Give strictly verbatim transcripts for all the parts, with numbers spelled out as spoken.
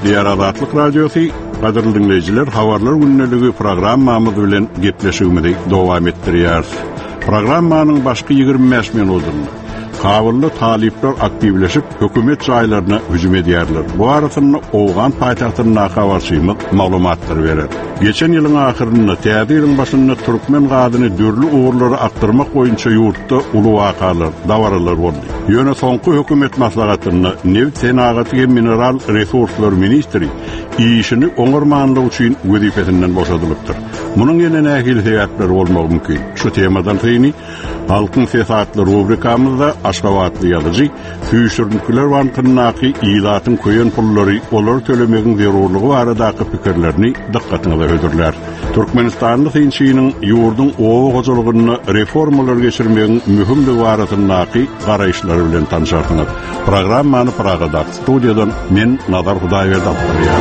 Diýer Azatlyk Radiosu, gaderly dinleýijiler, habarlar günneligi programmamyz bilen gepleşigimizi dowam etdirýär. Programmanyň başky ýygrimi beş minutyny Kabully talipler aktivleşip hökümet çaylarına hücum edýärler. Bu arasynda Owgan paýtagtyna habarçymyz maglumatlar berer. Geçen ýylyň ahyrynda täze başynda türkmen gadyny dörli uğurlary aktyrmak boýunça ýurtda uly wakalar, dawaralar boldy. Ýöne soňky hökümet maslahatyny Neft Senagaty Mineral Resurslar Ministri işini oňarmanlyk üçin wezifesinden boşadylypdyr. Munyň ýene nähili sebäpleri bolmagy mümkin. Şu temadan täni halkyň sesatly rubrikamyzda Aşgabatly ýazyjy Füýşürnükler bankynaky ýylatyň köýen pullary olar tölemegin zerurlygy baradaky pikirlerini dikkatinize ödürler. Türkmenistanly synçynyň ýurdun owa gojalygyny reformalar geçirmegiň mühimligi baradaky garaýşlary bilen tanışarsyňyz. Programmany Pragada studiýadan men Nazar Hudaýberdi alýar.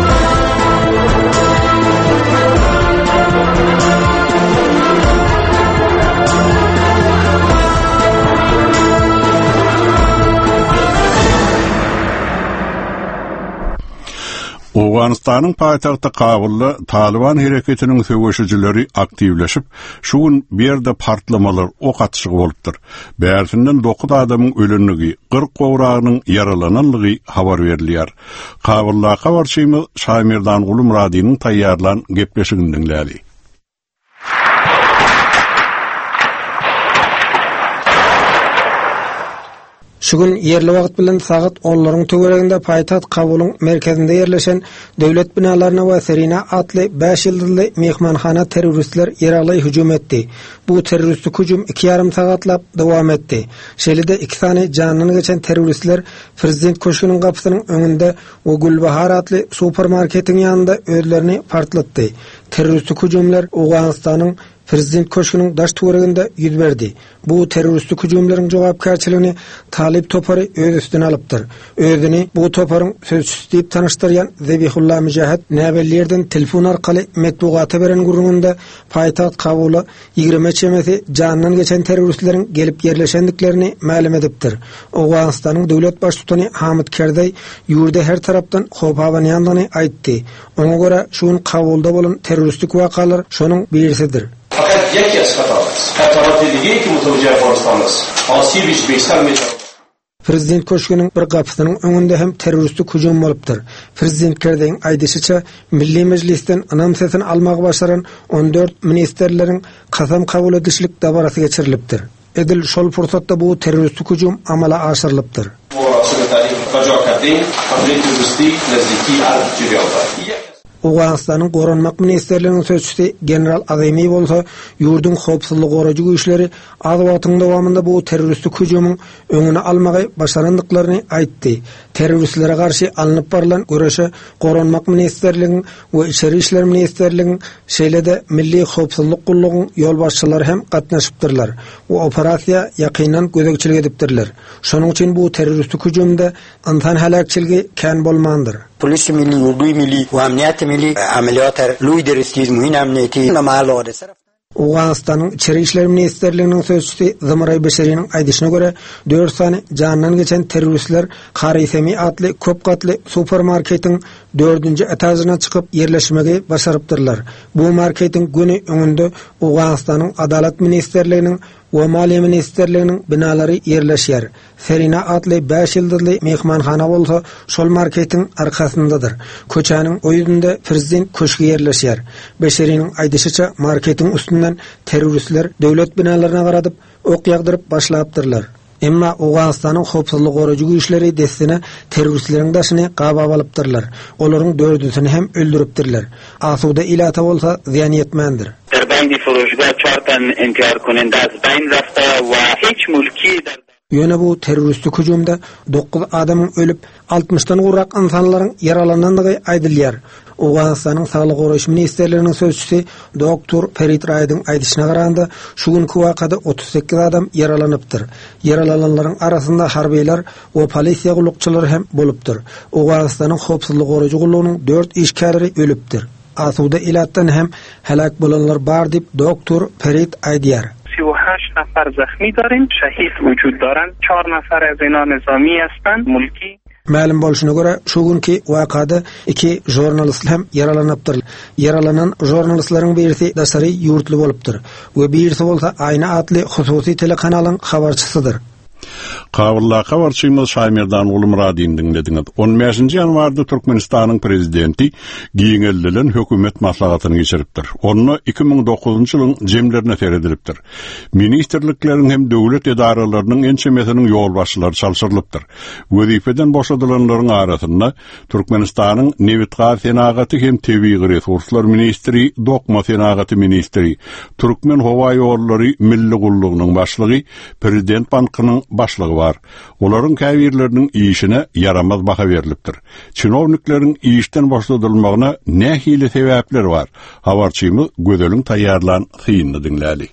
Owganistanyň paýtagty Kabulda Taliban hereketiniň söwüşçileri aktivleşip, şu gün berde partlamalar ok atışygy bolupdyr. Bärsinden dokuz adamyň ölenligi, kırk gowragynyň yaralananlygy habar berilýär. Kabulda habarçymyz Şamirdan Gulumradynyň taýýarlan gepleşigini dinläli. Şugün yerli wagt bilen sagat onlaryň töwereginde paýtat Kabulyň merkezinde ýerleşen döwlet binalaryna we Serina atly beş ýyldızly mehmanhana terroristler ýeralaý hüjum etdi. Bu terroristik hüjum iki ýarym sagatlap dowam etdi. Şeýle iki tane janyny geçen terroristler prezident köşküniň gapysynyň öňünde we Gulbahar atly supermarketiň ýanynda özlerini partlatdy. Terroristik hüjumlar Owganistanyň Prezident köşküniň daş töwereginde ýüz berdi. Bu terroristik hüjumlaryň jogapkärçiligini Talip topary öz üstüne alypdyr. Özüni bu toparyň sözçüsü diýip tanıştyrýan Zebihullah Müjahid näbellerden telefon arkaly metbuata beren gurrunda paýtagt Kabuly ýygrimi çemesi janyny geçen terroristleriň gelip ýerleşendiklerini ma'lum edipdir. Owganistanyň döwlet başçysy Hamid Karzai ýurda her tarapdan hop hawanyandyny aýtdy. Oňa görä şuň Kabulda bolan terroristik wakalar şonuň birisidir. Fakat yeki esnafımız, tarafdiligi ki mutavcı Afganistan'ız, asibiş beşler meçhul. Prezident köşküniň bir gapysynyň öňünde hem terroristik hüjum bolupdyr. Prezident Karzaiň aýdysyça, Milli Mejlisden anam sesini almagy başaran on dört ministerleriň kasam kabul edişlik dabarasy geçirilipdir. Edil şol fursatda bu terroristik hüjum amala aşyrylypdyr. Bu aşyrylary gaja kardyn, kabul edildi, nezdiki al-Jibyada. Owganistanyň Goranmak ministerliginiň sözçüsü General Azemi bolsa, ýurdun howpsuzlygy goraýjy güýçleri az wagtyň dowamında bu terroristik hüjumyň öňüni almagy başarandyklaryny aýtdy. Terroristlere garşy alınıp barılan görüşe Goranmak ministerligiň we Içeri işler ministerligiň şeýlede Milli Howpsuzlyk gullugynyň ýol başçylary hem gatnaşypdyrlar. Bu operasiýa ýakynan gözegçilik edipdirler. Şonuň üçin bu terroristik hüjumda insan halakçyligi kän bolmandyr. Polis milli, orduy milli, ve emniyet milli ameliyatlar, liderliği, mühim emniyeti, mamalı Owganistanyň Içeri işler ministerliginiň sözçüsü Zymray Beşeriň aýdyşyna görä, dört sany janyny geçen terroristler Harisemi atly köp gatly supermarketiň dördünji etazyna çykyp ýerleşmegi başarypdyrlar. Bu marketiň güni öňünde Owganistanyň Adalet ministerliginiň we Maliýe ministerliginiň binalary ýerleşýär. Serina atly beş ýyldızly mehmanhana bolsa, şol marketiň arkasyndadyr. Köçäniň o ýüzünde prezident köşkü ýerleşýär. Beşeriň aýdyşyça, marketiň üstünden terroristler döwlet binalaryna garadyp ok ýagdyryp başlapdyrlar. Emma Owganistanyň howpsuzlyk goraýjy güýçleri destine terroristleriň daşyny gabap alypdyrlar. Olaryň dördüsini hem öldüripdirler. Asuda ilata bolsa ziýan ýetmändir. Terbandi furushga çar tan inkar kunanda az bayn rafta we hiç mulki dar Ýöne bu terroristik hüjumda dokuz adamyň ölüp altmışdan gurrak insanlaryň yaralananlygy aýdylýar. Owganistanyň Saglyk goraýjy ministerliginiň sözçüsü doktor Ferit Raýdyň aýdyşyna garaganda şu günkü wakada otuz sekiz adam yaralanypdyr. Yaralananlaryň arasynda harbiýler we polisiýa gullukçylary hem bolupdyr. Owganistanyň howpsuzlyk goraýjy gullugynyň dört işgärleri ölüpdir. Asuda ilatdan hem helak bolanlar bar diýip doktor Ferit aýdýar. سی و هشت نفر زخمی داریم، شهید وجود دارند، چهار نفر از اینا نظامی هستند، ملکی. Ma'lum bolşuna göre şu günkü wakada iki jurnalist hem yaralanypdyr. Yaralanan jurnalistlaryň birisi Dasary Ýurtly bolupdyr we birisi bolsa Aýna adly hususy telekanalyň habarçysydyr. Kavurla habarçymyz Şaýmerdan Ulumradyn dinlediňiz. on beşinji ýanwarda Türkmenistanyň prezidenti giňeldilen hökümet maslahatyny geçiripdir. Onu iki ming dokuzunçy ýylyň jemlerine seredilipdir. Ministrlikleriň hem döwlet edaralarynyň ençemesiniň ýol başçylary çalşyrylypdyr. Wezifeden boşadylanlaryň arasynda Türkmenistanyň Newit Gaz senagaty hem tebii resurslar ministri, Dokma senagaty ministri, Türkmen Howa ýollary milli gullugynyň başlygy, Prezident bankynyň başlygy var. Olaryň käbirleriniň işine yaramaz baha berilipdir. Çynownikleriň işden boşadylmagyna nähili sebäpler var. Habarçymyz Gödeliň taýýarlan synyny dinläli.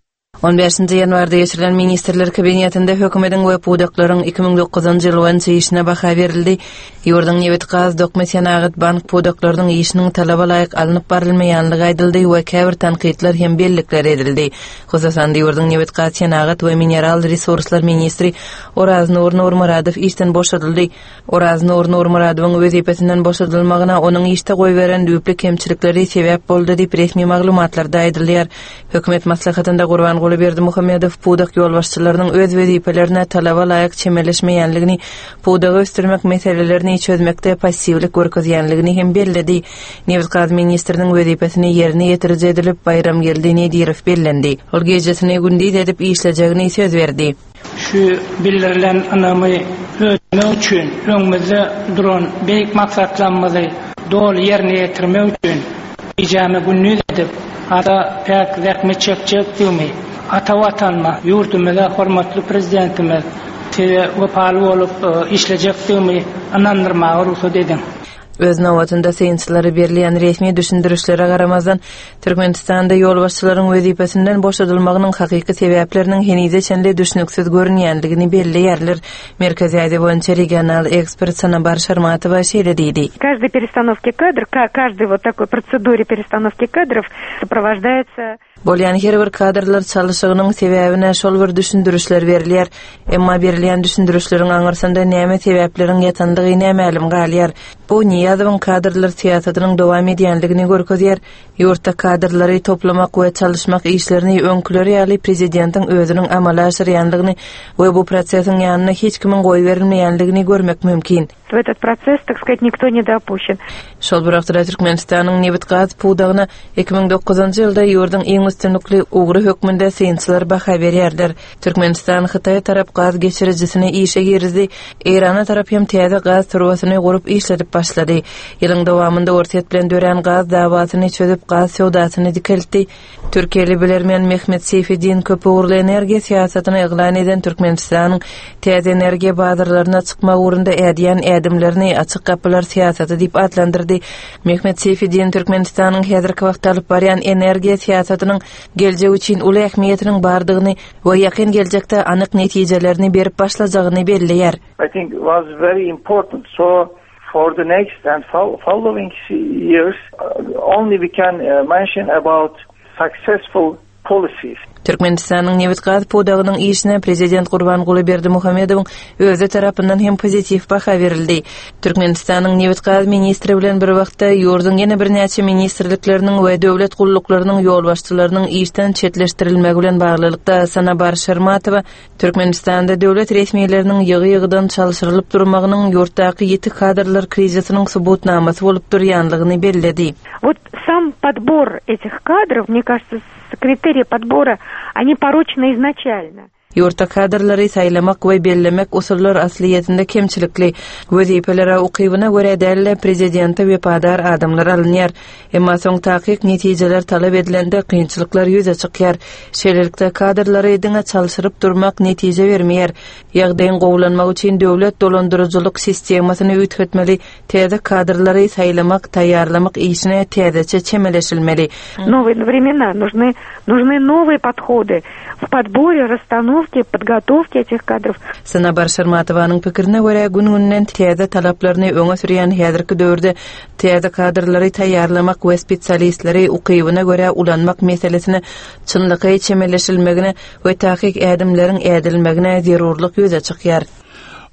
on beşinji ýanwarda geçirilen ministrler kabinetinde hökümetiň we pudaklaryň iki ming dokuzunçy ýylyň işine baha berildi. Ýurdun Newit Gaz Dokma senagat bank pudaklarynyň işiniň talaba laýyk alınıp barilmaýanlygy aýdyldy we käbir tanqidler hem bellikler edildi. Hususan ýurdun Newit Gaz senagat we mineral resurslar ministri Oraz Nur Nurmuradow işden boşadyldy. Oraz Nur Nurmuradowyň wezipesinden boşadylmagyna onuň işde goýberen düýpli kemçilikleri sebäp boldy diýip resmi maglumatlarda aýdylýar. Hökümet maslahatynda Gurban Berdi Muhammedow pudak ýol başçylarynyň öz wezipelerine talaba laýyk çemeleşmeýänligini, pudagy ösdürmek meselelerini çözmekde passivlik görkezýänligini hem belledi. Newit Gaz ministriniň wezipesini ýerine ýetirje edilip bayram geldiğini diýip bellendi. Ol gejesini gündüz edip işlejegini söz berdi. Şu bildirilen anamy öňe üçin öňümizde duran beýik maksatlarymyzy dol ýerine ýetirmek üçin ijame gündüz edip ada pek zähmet çekjek diými. Ata watanma, ýurdumyza hormatly prezidentimiz tege wepaly bolup işlejekdigimi anandyrmagy ruhsat edin. Öz nawatynda seýinçilere berilýän resmi düşündürüşlere garamazdan Türkmenistanda ýol başçylaryň wezipesinden boşadylmagynyň hakyky sebäpleriniň henize çenli düşünüksiz görünýänligini belliýärler. Merkezi Aýda boýunça regional ekspert Sanabar Şarmatowa şeýle diýdi. Каждой перестановке кадров, каждой вот такой процедуре перестановки кадров сопровождается Bolýan her bir kadrlar çalyşygynyň sebäbine şol bir düşündürüşler berilýär. Emma berilýän düşündürüşleriň aňyrsynda näme sebäplerin ýatandygy nämälim galýar. Bu niýazyň kadrlar siýasatynyň dowam edýänligini görkezýär. Ýurtda kadrlary toplamak we çalyşmak işlerini öňküleri ýaly prezidentiň özüniň amala aşyrýanlygyny we bu prosesiň ýanyna hiç kimin goý berilmeýänligini görmek mümkin. В этот процесс, так сказать, никто не допущен. Şol bir wagtda Türkmenistanyň Newit Gaz pudagyna iki ming dokuzunçy ýylda ýurdun iň üstünlikli ugry hökmünde seýinçiler baha berýärler. Türkmenistan Hytaý tarap gaz geçiricisini işe girdi. Eýrana tarap hem täze gaz turbasyny gurup işledip başlady. Ýylyň dowamında ortat bilen dören gaz dawatyny çözüp gaz sowdasyny dikeltdi. Türkiýeli bilermen Mehmet Seyfiddin köpügürli energiýa siýasatyny eglan eden Türkmenistanyň täze energiýa bazarlaryna çykma ugrunda edýän edimlerini açyk kapylar siýasaty diýip adlandyrdy. Mehmet Seyfiddin Türkmenistanyň häzirki wagtda alyp barýan energiýa siýasatynyň geljek üçin uly ähmiýetiniň bardygyny we ýakyn geljekde anyk netijelerini berip başlajagyny belliýär. I think it was very important. So for the next and following years, uh, only we can uh, mention about successful policies. Türkmenistanyň Newit Gaz pudagynyň işine prezident Gurban Berdi Muhammedowyň özü tarapyndan hem pozitiv baha berildi. Türkmenistanyň Newit Gaz ministri bilen bir wagtda ýurdun ýene bir näçe ministrlikleriniň we döwlet gulluklarının ýol başçylarynyň işden çetleştirilmegi bilen baglylykda Sanabar Şarmatowa Türkmenistanda döwlet resmiýetleriniň ýygy-ýygydan çalyşyrylyp durmagynyň ýurtdaky ýeti kadrlar krizisiniň subutnamasy bolup durýanlygyny belledi. Вот сам подбор этих кадров, мне кажется, критерии подбора, они порочны изначально. Ýurtda kadrlary saýlamak we bellemek usullar asliýetinde kemçilikli. Wezipelere ukybyna görä dälle prezidenti we padar adamlar alınýar. Emma soň takyk netijeler talap edilende kynçylyklar ýüze çykýar. Şeýlelikde kadrlary diňe çalyşyryp durmak netije bermeýär. Ýagdaýyň gowlanmak üçin döwlet dolandyrjylyk sistemasyny üýtgetmeli, täze kadrlary saýlamak, taýýarlamak işine täzeçe çemeleşilmeli. Новые времена, нужны нужны новые подходы в подборе, расстановке, подготовке этих кадров. Sanabar Şarmatowanyň pikirine görä gün-günden täze talaplaryny öňe sürýän häzirki döwürde täze kadrlary taýýarlamak we spesialistleri ukybyna görä ulanmak meselesini çynlygy çemeleşilmegine we tahyk ädimleriň ädilmegine zerurlyk ýüze çykýar.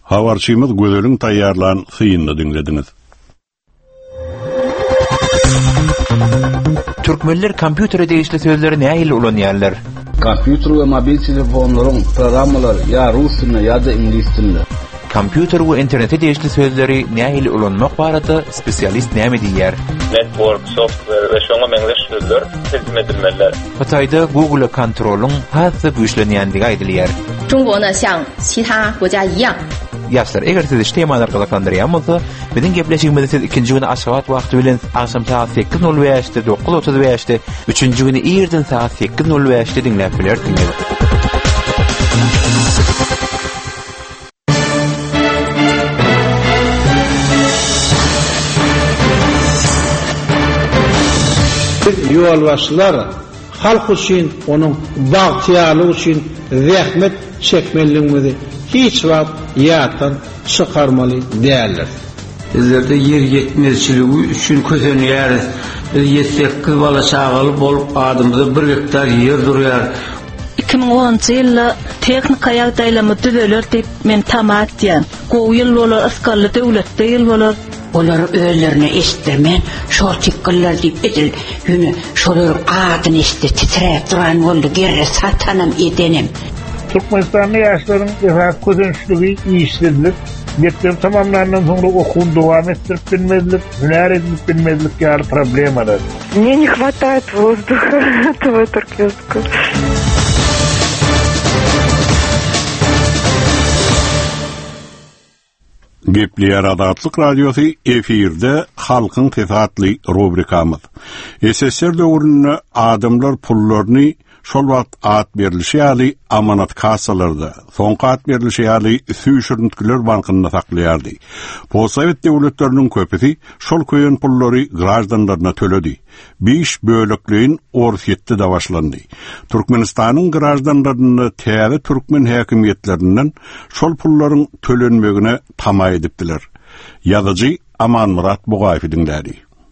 Habarçymyz Gözel'in taýýarlan syýyny dinlediniz. Türkmenler kompýutere değişli sözleri nähili ulanýarlar? Kompýuter we mobil telefonlaryň programmalary ya rus dilinde ya da ingliz dilinde. Kompýuter we internete değişli sözleri nähili ulanmak barada spesialist näme diýär? Network, software we şoňa meňzeş sözler tezim edilmeliler. Hatayda Google kontrolüň hasy güýçlenýändigi aýdylýar. 中国呢像其他国家一样 Ýaşlar, eger siz işleýän galakandyrýarmysa, biziň gepleşigimizi siz ikinji güni aşagat wagty bilen akşam saat sekiz nol beşde dokuz otuz beşde, üçünji güni ýerden saat sekiz nol beşde dinläp bilersiňiz. Ýolbaşçylar halk üçin, onuň bagtyalygy üçin zähmet çekmeliligini hiç wagt ýatdan çykarmaly däldir. Bizlerde yer yetmezçiligi üçin kösenýär. Biz ýetsekki bala çagaly bolup adymyzda bir hektar yer durýar. iki ming onunçy ýylda teknika ýagdaýlamy düzeler diýip men tamat diýen. Gowy ýyl bolar, asgarly döwletde ýyl bolar. Olar özlerine estirmen, şol tikgiller diýip edil. Ýöne şolar adyny estir titrep duran boldy, gerre satanam edenim. Türkmenistan'da yaşların esas közençligi iyiştirdiler. Mektep tamamlanan soňra okuwny dowam etdirip bilmezlik, hüner edip bilmezlik ýaly problemler. Мне не хватает воздуха этого туркменского. Gepleýär Adatlyk Radiosu efirde halkyň tefatly rubrikamyz. S S R döwründe adamlar pullaryny şol wagt at berilişi ýaly amanat kassalarda, soňky at berilişi ýaly süýşürntüler bankyna saklaýardy. Posowet döwletleriniň köpüsi şol köýen pullary grajdanlaryna töledi. beş bölekliğin orfiyette de başlandı. Türkmenistan'ın grajdanlaryny täze Türkmen häkimetlerinden şol pulların tölenmegine tamay edipdiler. Ýazyjy Aman Murat Bugaýew dinlädi.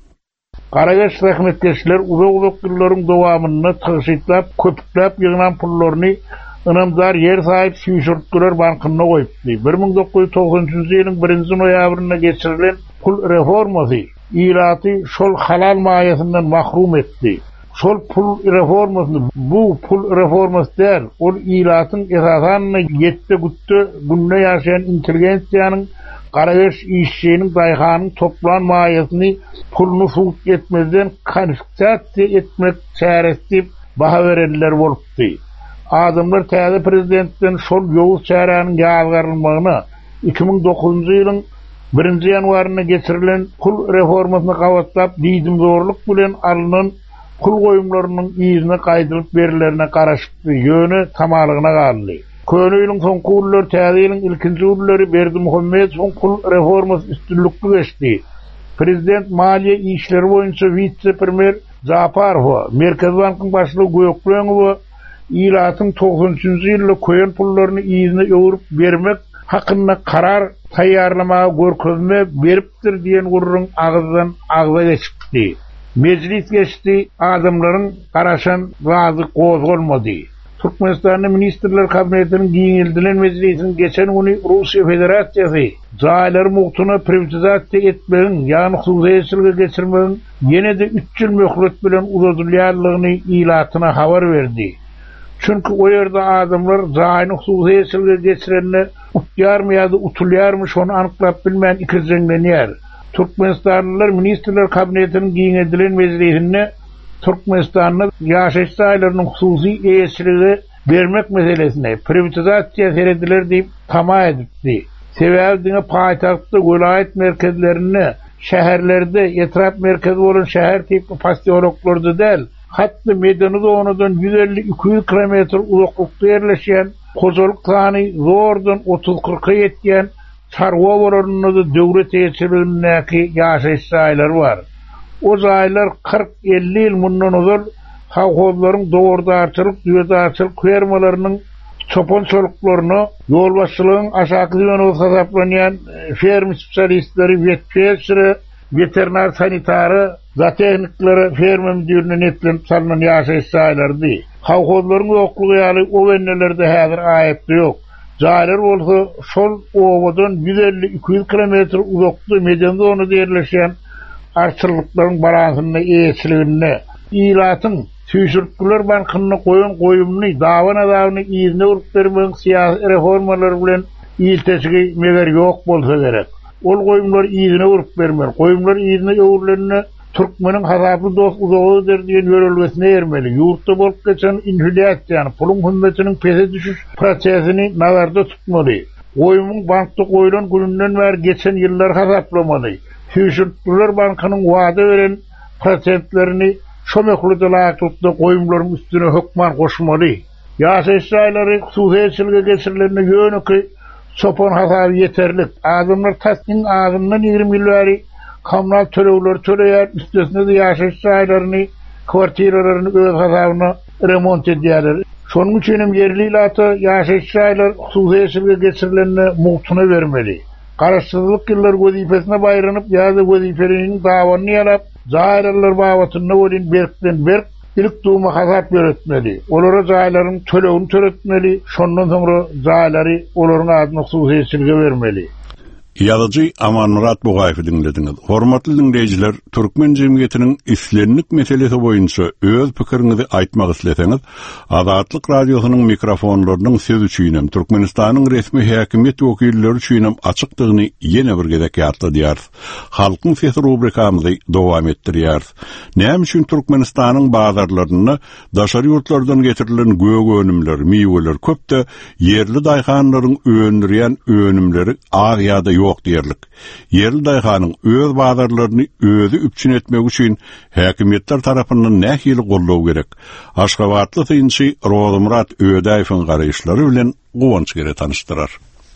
Karagaş rahmetkeşler uzak-uzak yılların dowamyny tygşytlap, köpüklap ýygynan pullaryny ynamdar yer sahip süýşürtgüler bankyna goýupdy. bir ming dokuz ýüz togsonjynjy ýylyň birinji noýabryna geçirilen pul reformasy ýylaty şol halal maýasyndan mahrum etdi. Şol pul reformasyny, bu pul reformasy der, ol ýylatyň esasanyny ýetdi gutdy günne ýaşaýan intelligensiýanyň Karagaş işçinin dayhanın toplan maýasyny pulunu suut etmezden konfiskasiýa etmek çäresi baha verenler bolupdy. Adamlar täze prezidentden şol ýowuz çäranyň ýazgarylmagyna iki ming dokuzunjy ýylyň birinji ýanwaryna geçirilen pul reformasyny gawatlap diýdim zorluk bilen alynan pul goýumlarynyň ýyzyna gaýdylyp berilerine garaşykdy. Ýöne tamalygyna galdy. Köýnüýüň soňky ýyllar täze ýylyň ilkinji ýylları Berdimuhammed soň pul reformasy üstünlükli geçdi. Prezident maliýe işleri boýunça vice-premier Japarow, Merkez Bankyň başlygy Gökleňow ýylatyň togsonjynjy ýylda köýen pullaryny ýyzyna ýöwürip bermek hakyna karar taýýarlamagy görkezme beripdir diýen gurrun agzdan agza geçipdi. Meclis geçdi, adamlaryň garaşan wazy gozgolmady. Türkmenistan'ın Ministerler Kabinetinin giňildilen meclisinin geçen günü Rusya Federasiýasy jaýlar muhtuna privatizasiýa etmegiň, ýani hukuky geçirmegiň ýene-de üç ýyl möhlet bilen uzatylýarlygyny ýylatyna habar berdi. Çünki o ýerde adamlar jaýyny hukuky geçirenle utýarmy ýa-da utulýarmy şonu anyklap bilmän ikirjenlenýär. Türkmenistanlylar Ministerler Kabinetinin giňildilen meclisinde Türkmenistan'da ýaşaýyş saýlarynyň hususy eýeçiligi bermek meselesine privatizasiýa serediler diýip tama edipdi. Sebäbi diňe paýtagtda welaýet merkezlerini, şäherlerde etrap merkezi bolan şäher tipi postiologlarda däl, hatda medeni zonadan yüz elli iki yüz kilometr uzaklykda ýerleşýän, kojalyk sany zordan otuz kırka ýetýän çarwa bolarynda da döwlet eýeçiligindäki ýaşaýyş saýlary bar. O zaýlar kırk elli ýyl mundan uzak hawhozlaryň dogurdarçylyk, düýedarçylyk fermalarynyň çopon çoluklaryny, ýolbaşçylygyň aşaky ýöne hesaplanýan ferma spesialistleri, veterinary, veterinar sanitary, zatehnikleri ferma müdürine netlenip salynan ýaşaýyş saýlardy. Hawhozlaryň ýoklugy ýaly o wennelerde häzir aýepli ýok. Jaýlar bolsa şol owadan yüz elli iki yüz kilometr uzakda medyanda onu yerleşen arçylyklaryň baransyna eýetçiligine ilatyn tüýşürtgüler bankyny goýun goýumny dawana dawyny ýyzyna urup bermek syýasy reformalar bilen ýylteşigi meger ýok bolsa gerek. Ol goýumlar ýyzyna urup bermer. Goýumlar ýyzyna öwürlenne Türkmeniň hazaply dost uzagy derdiýen ýörelgesine ermeli. Ýurtda bolup geçen inflyasiýany, pulun hümmetiniň pese düşüş prosesini nazarda tutmaly. Goýumyň bankda goýulan gününden bäri geçen ýyllar hasaplamaly. Tüýşürtgüler bankynyň wada beren prosentlerini şomekludylar tutdy goýumlaryň üstüne hökman goşmaly. Ýaşaýyş ýaýlary suwheçilge geçirilenine ýöneki sopon hasaby ýeterlik. Adamlar tasdyň ağzyndan ýygrimi ýyl bäri kommunal töleýler töleýär, üstesine de ýaşaýyş ýaýlaryny, kwartiralaryny öz hasabyna remont edýärler. Şonuň üçin hem yerli ýylaty ýaşaýyş ýaýlar suwheçilge geçirilenine muhtuna bermeli. Garaşsyzlyk ýyllar wezifesine baýranyp ýa-da wezifelerini dawany ýalap, jaýrlar babatyny bolýan berkden berk ilk duma hasap beretmeli. Olara jaýlaryň töleýini töretmeli, şondan soňra jaýlary olaryň adyna suwheçilge bermeli. Ýazyjy Aman Murat Bugaýew dinlediňiz. Hormatly dinleýijiler, Türkmen jemgyýetiniň islenlik meselesi boýunça öz pikiriňizi aýtmak isleseňiz, Azatlyk radiosynyň mikrofonlarynyň söz üçinem Türkmenistanyň resmi häkimet wekilleri üçinem açykdygyny ýene bir gezek ýatladýar. Halkyň sesi rubrikamyzy dowam etdirýär. Näme üçin Türkmenistanyň bazarlaryna daşary ýurtlardan getirilen gög önümler, miweler köpde yerli daýhanlaryň öňdürýän önümleri az ýa-da ýok diýerlik. Yerli daýhanyň öz bazarlaryny özü üpçün etmek üçin häkimetler tarapyndan nähili gollaw gerek. Aşgabatly synçy Rozmurat Ödaýewiň garaýşlary bilen gowanç gere tanışdyrar.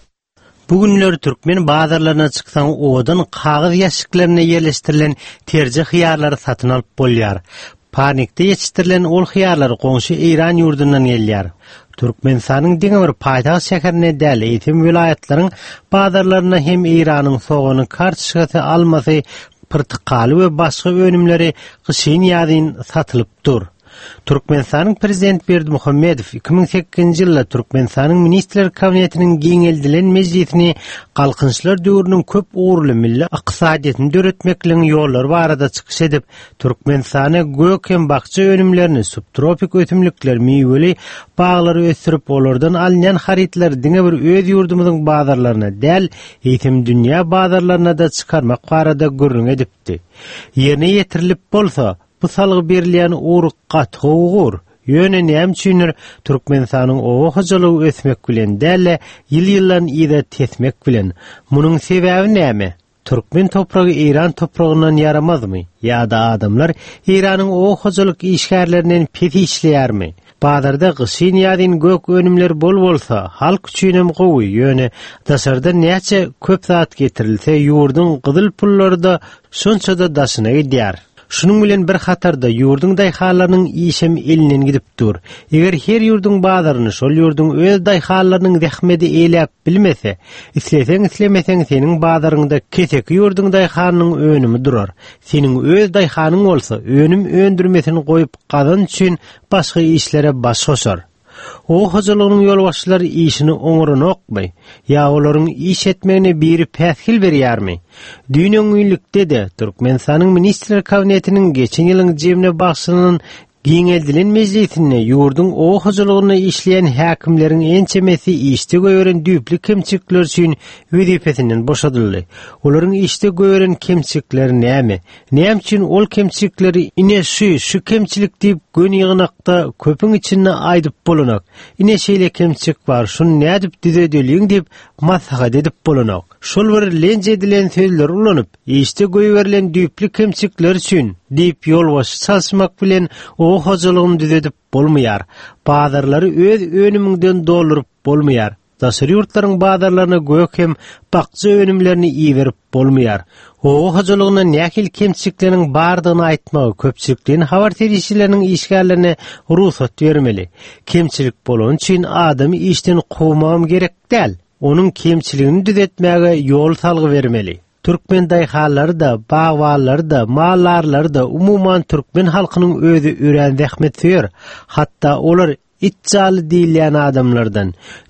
Bugünler Türkmen bazarlarına çıksan odan kağız ýaşyklarına ýerleşdirilen terje hiyarlary satyn alyp bolýar. Panikde ýetişdirilen ol hiyarlar goňşy İran ýurdundan gelýär. Türkmenistanyň diňe bir paýtagy şäherine däl eýtim vilayatlaryň bazarlaryna hem İranyň soğuny kartşygaty almasy, pyrtykaly we başga önümleri gyşyn ýadyn satylypdyr. Türkmenistanyň prezident Berdimuhammedow iki bin sekizinji ýylda Türkmenistanyň ministrler kabinetiniň giňeldilen mejlisini galkynçylar döwrüniň köp uğurly milli ykdysadyny döretmekliň ýollary barada çykyş edip, Türkmenistana gök hem bakça önümlerini, subtropik ötümlikler, miweli baglary ösürip olardan alynýan haritler diňe bir öz ýurdumyzyň bazarlaryna däl, eýtim dünýä bazarlaryna da çykarmak barada görüň edipdi. Ýerine ýetirilip bolsa, bu salgy berilýän urukka togur, ýöne näme üçindir Türkmenistanyň o hojalygy ösmek bilen däl, ýyl-ýyllan ýa-da tesmek bilen. Munyň sebäbi näme? Türkmen topragy İran topragyndan yaramazmy? Ýa-da adamlar İranyň o hojalyk işgärlerinden pes işleýärmi? Bazarda gyşyn ýadyn gök önümler bol bolsa, halk üçin hem gowy, ýöne daşarda näçe köp zat getirilse, ýurdun gyzyl pullary da şonça da daşyna gidýär. Şunun bilen bir hatarda ýurdun daýhalarynyň işem elinen gidip dur. Eger her ýurdun bazaryny şol ýurdun öz daýhalarynyň zähmeti eýläp bilmese, isleseň islemeseň seniň bazaryňda kesek ýurdun daýhanynyň önümi durar. Seniň öz daýhanyň bolsa, önüm öndürmesini goýup gazan üçin başga işlere baş goşar. O hojalygynyň ýolbaşçylary işini oňuran okmy, ýa olaryň iş etmegine biri päskil berýärmi? Dünýäň ýylykda de Türkmenistanyň ministrler kabinetiniň geçen ýylyň jemne bagşynyň giňeldilen mejlisinde ýurdun o hojalygyny işleýän häkimleriň ençemesi işte gören düýpli kemçikler üçin wezifesinden boşadyldy. Olaryň işte gören kemçikleri näme? Näme üçin ol kemçikleri ine şu şu kemçilik diýip gön ýygnakda köpüň içinde aýdyp bolanak. Ine şeýle kemçik bar, şunu näme diýip düzediliň diýip maslahat edip bolanak. Şol bir lenje edilen sözler ulanyp, işte göýberilen düýpli kemçikler üçin diýip ýolbaşy çalşmak bilen o hojalygyny düzedip bolmaýar. Bazarlary öz önümünden doluryp bolmaýar. Daşary ýurtlaryň bazarlaryna gök hem bakça önümlerini iýerip bolmaýar. O hojalygyna nähil kemçikleriň bardygyny aýtmagy köpçülikden habar terişçileriniň işgärlerine ruhsat bermeli. Kemçilik bolan üçin adamy işden gowmam gerek däl. Onun kemçiligini düzetmäge ýol salgy bermeli. Türkmen daýhalary da, bagwallary da, mallarlary da umumyň türkmen halkynyň özü ören zähmet süýer. Hatda olar itçaly diýilýän adamlardan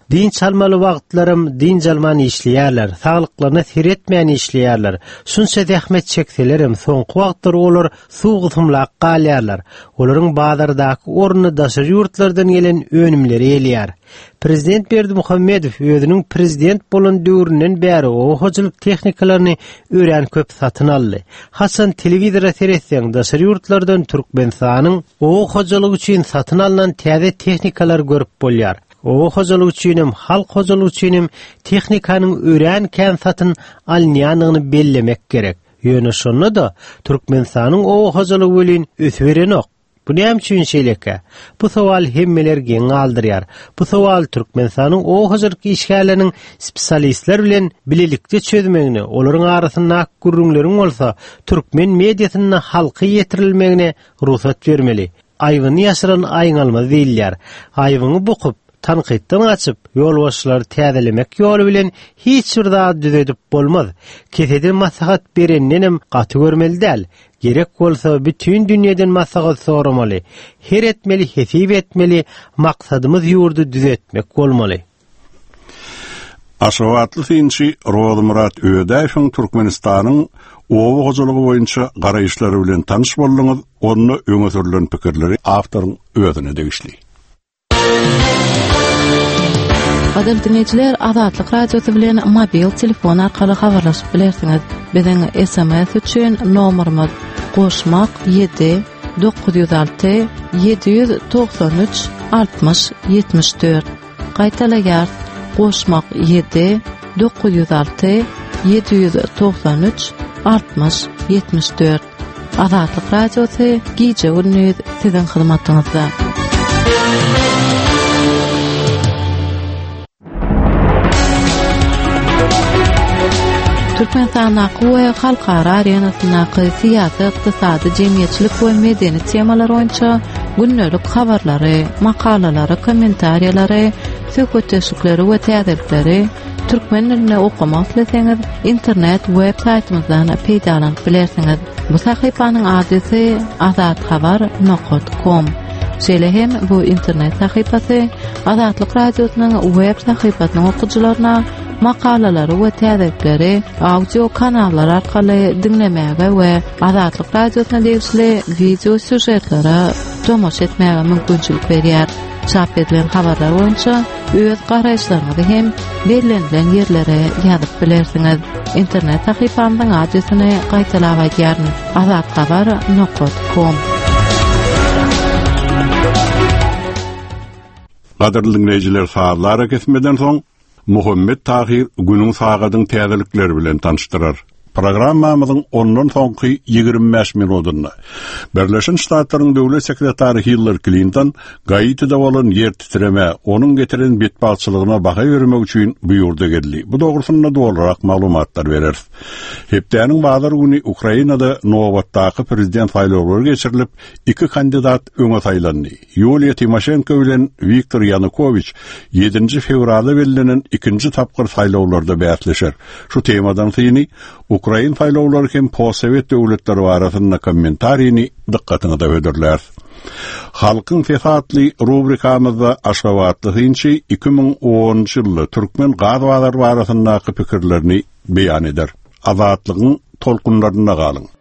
Din çalmaly wagtlarym din jalman işleýärler, saglyklaryna seretmeýän işleýärler. Şunça zähmet çekselerem soňky wagtlar olar suwgysymlak galýarlar. Olaryň bazardaky orny daşary ýurtlardan gelen önümleri elýär. Prezident Berdimuhammedow özüniň prezident bolan döwründen bäri o hojalyk tehnikalaryny öýrän köp satyn aldy. Hasan telewizora seretseň daşary ýurtlardan Türkmenistanyň o hojalyk üçin satyn alynan täze tehnikalar görüp bolýar. O hojalyk üçinem, halk hojalyk üçinem tehnikanyň öýrän satyn alynýanyny bellemek gerek. Ýöne şonu da Türkmenistanyň o hojalyk welin ösberen ok. Bu näme üçin şeýleke? Bu sowal hemmeler geň aldyrýar. Bu sowal Türkmenistanyň o hojalyk işgärleriniň spesialistler bilen bilelikde çözmegine, olaryň arasynda gurrunlaryň bolsa, türkmen mediasyna halky ýetirilmegine ruhsat bermeli. Aýwyny ýaşyran aýnalma diýilýär. Aýwyny bokup tanqidden açıp ýolbaşçylary täzelemek ýoly bilen hiç bir zat düzedip bolmaz. Keseden maslahat berennenem gaty görmeli däl. Gerek bolsa bütün dünýeden maslahat soramaly. Her etmeli, hesip etmeli, maksadymyz ýurdu düzetmek bolmaly. Aşawatly synçy Rozmurat Öýdäýewiň Türkmenistanyň owa hojalygy boýunça garaýşlary bilen tanyş boldyňyz, onu öňe sürilen pikirleri awtoryň özüne degişli. Adil dinleyijiler, Azatlyk radiosu bilen mobil telefon arkaly habarlaşyp bilersiňiz. Biziň S M S üçin nomerimiz goşmak ýedi dokuz yüz alty ýedi yüz doksan üç altmış ýetmiş dört. Gaýtalaýar, goşmak ýedi dokuz yüz alty ýedi yüz doksan üç altmış ýetmiş dört. Azatlyk radiosu gije gündüz siziň hyzmatyňyzda. Türkmenistan we halkara arenasyndaky syýasy, ykdysady, jemgyýetçilik we medeni temalar boýunça günnelik habarlary, makalalary, kommentariýalary, söhbetleşikleri we täzelikleri türkmen diline okumak isteseňiz internet web saytymyzdan peýdalanyp bilersiňiz. Bu sahypanyň adresy azathabar nokta com. Şeýle hem bu internet sahypasy Azatlyk radiosynyň web sahypasynyň okuwçylaryna makalalary we täzelikleri audio kanallar arkaly dinlemäge we Azatlyk radiosyna degişli video süjetlere tomoş etmäge mümkinçilik berýär. Çap edilen habarlar boýunça öz garaýşlaryňyzy hem belirlenen ýerlere ýazyp bilersiňiz. Internet sahypamyň adresyny gaýtalap aýdýaryn: azathabar nokta com. Gaderli dinleyijiler, saatlara kesmeden soň Muhammed Tahir günüň sagadyň täzelikleri bilen tanıştyrar. Programmamyzyň ondan soňky ýygrimi beş minutyny Birleşen Ştatlaryň döwlet sekretary Hillary Clinton Gaitide bolan ýer titreme, onuň getiren betbalçylygyna baha bermek üçin buýurda geldi. Bu dogrusynda dolarak maglumatlar berer. Hepdäniň bazar güni Ukrainada nowatdaky prezident saýlawlary geçirilip, iki kandidat öňe saýlandy. Yulia Timoshenko bilen Viktor Yanukovych ýedinji fevralda berilenen ikinji tapgyr saýlawlarda bäsleşer. Şu temadan syny Ukrain saýlawlary hem post-sowet döwletleri arasynda kommentariýini dikkatyny da öderler. Halkyň fesatly rubrikamyzda Aşawatly synçy iki ming onunçy ýylda türkmen gazwalary arasyndaky pikirlerini beýan eder. Azatlygyň tolkunlaryna galyň.